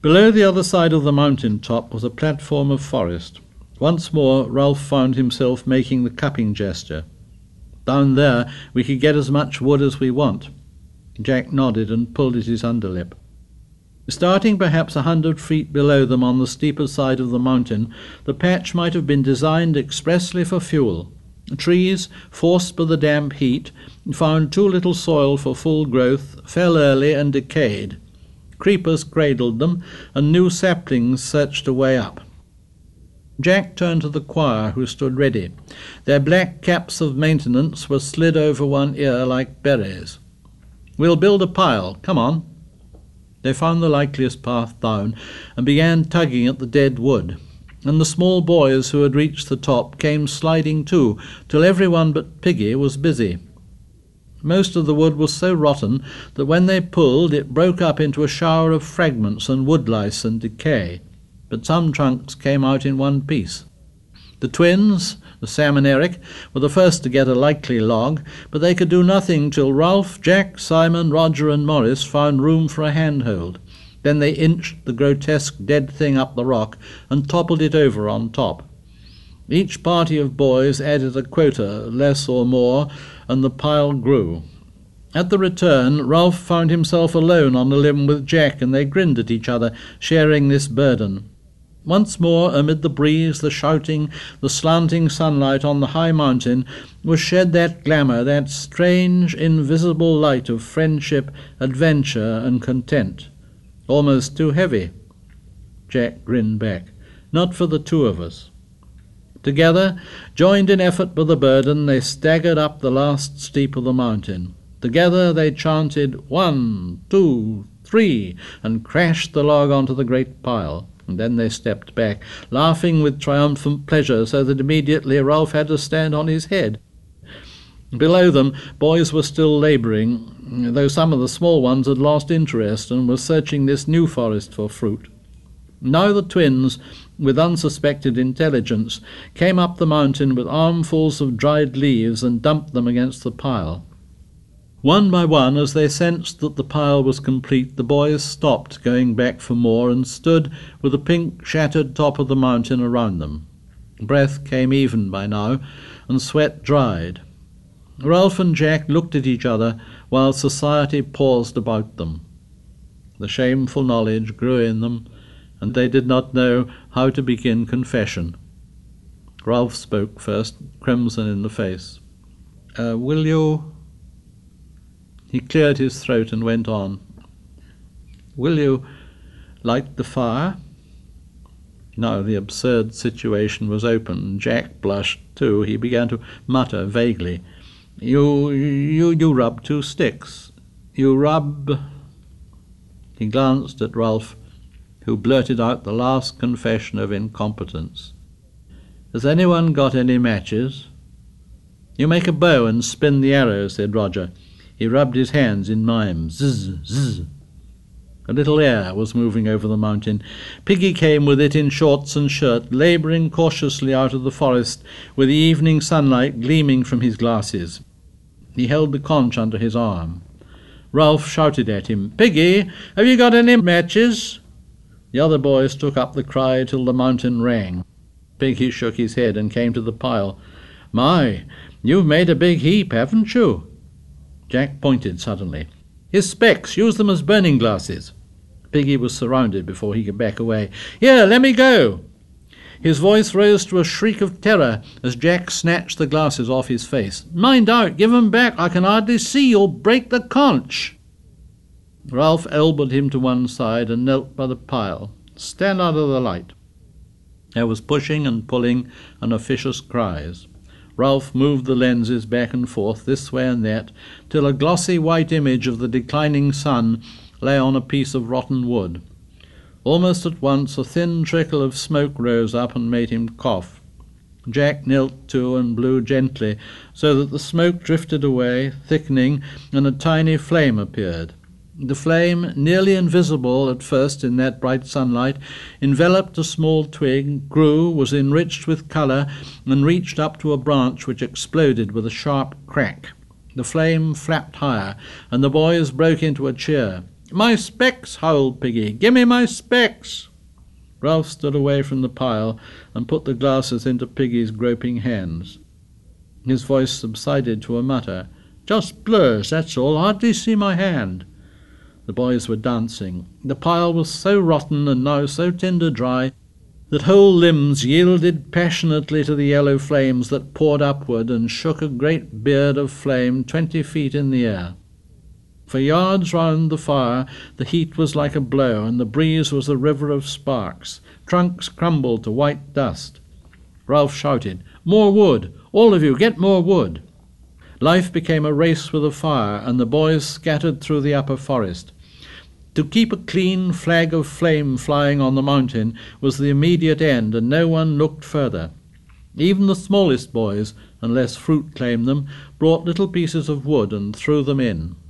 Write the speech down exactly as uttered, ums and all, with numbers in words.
Below the other side of the mountain top was a platform of forest. Once more Ralph found himself making the cupping gesture. Down there we could get as much wood as we want. Jack nodded and pulled at his underlip. Starting perhaps a hundred feet below them on the steeper side of the mountain, the patch might have been designed expressly for fuel. Trees, forced by the damp heat, found too little soil for full growth, fell early and decayed. Creepers cradled them, and new saplings searched a way up. Jack turned to the choir, who stood ready. Their black caps of maintenance were slid over one ear like berets. "We'll build a pile. Come on." They found the likeliest path down, and began tugging at the dead wood, and the small boys who had reached the top came sliding too, till everyone but Piggy was busy. Most of the wood was so rotten that when they pulled it broke up into a shower of fragments and woodlice and decay, but some trunks came out in one piece. The twins, the Sam and Eric, were the first to get a likely log, but they could do nothing till Ralph, Jack, Simon, Roger and Morris found room for a handhold. Then they inched the grotesque dead thing up the rock and toppled it over on top. Each party of boys added a quota, less or more, and the pile grew. At the return, Ralph found himself alone on the limb with Jack, and they grinned at each other, sharing this burden. Once more, amid the breeze, the shouting, the slanting sunlight on the high mountain, was shed that glamour, that strange, invisible light of friendship, adventure, and content. Almost too heavy. Jack grinned back. Not for the two of us. Together, joined in effort by the burden, they staggered up the last steep of the mountain. Together they chanted, "One, two, three," and crashed the log onto the great pile. And then they stepped back, laughing with triumphant pleasure, so that immediately Ralph had to stand on his head. Below them, boys were still labouring, though some of the small ones had lost interest and were searching this new forest for fruit. Now the twins, with unsuspected intelligence, came up the mountain with armfuls of dried leaves and dumped them against the pile. One by one, as they sensed that the pile was complete, the boys stopped going back for more and stood with the pink shattered top of the mountain around them. Breath came even by now, and sweat dried. Ralph and Jack looked at each other while society paused about them. The shameful knowledge grew in them, and they did not know how to begin confession. Ralph spoke first, crimson in the face. Uh, will you... He cleared his throat and went on. "Will you light the fire?" Now the absurd situation was open. Jack blushed too. He began to mutter vaguely. You, you, you rub two sticks. You rub... He glanced at Ralph, who blurted out the last confession of incompetence. "Has anyone got any matches?" "You make a bow and spin the arrow," said Roger. He rubbed his hands in mime. Zzz, zzz. A little air was moving over the mountain. Piggy came with it in shorts and shirt, labouring cautiously out of the forest, with the evening sunlight gleaming from his glasses. He held the conch under his arm. Ralph shouted at him, "Piggy, have you got any matches?" The other boys took up the cry till the mountain rang. Piggy shook his head and came to the pile. "My, you've made a big heap, haven't you?" Jack pointed suddenly. "His specs, use them as burning glasses." Piggy was surrounded before he could back away. "Here, let me go!" His voice rose to a shriek of terror as Jack snatched the glasses off his face. "Mind out, give 'em back, I can hardly see, you'll break the conch." Ralph elbowed him to one side and knelt by the pile. "Stand out of the light." There was pushing and pulling and officious cries. Ralph moved the lenses back and forth, this way and that, till a glossy white image of the declining sun lay on a piece of rotten wood. Almost at once a thin trickle of smoke rose up and made him cough. Jack knelt too and blew gently, so that the smoke drifted away, thickening, and a tiny flame appeared. The flame, nearly invisible at first in that bright sunlight, enveloped a small twig, grew, was enriched with colour, and reached up to a branch which exploded with a sharp crack. The flame flapped higher, and the boys broke into a cheer. "My specs!" howled Piggy. "Gimme my specs!" Ralph stood away from the pile and put the glasses into Piggy's groping hands. His voice subsided to a mutter. "Just blurs, that's all. Hardly see my hand." The boys were dancing. The pile was so rotten and now so tinder dry that whole limbs yielded passionately to the yellow flames that poured upward and shook a great beard of flame twenty feet in the air. For yards round the fire the heat was like a blow, and the breeze was a river of sparks. Trunks crumbled to white dust. Ralph shouted, "More wood! All of you, get more wood!" Life became a race with the fire, and the boys scattered through the upper forest. To keep a clean flag of flame flying on the mountain was the immediate end, and no one looked further. Even the smallest boys, unless fruit claimed them, brought little pieces of wood and threw them in.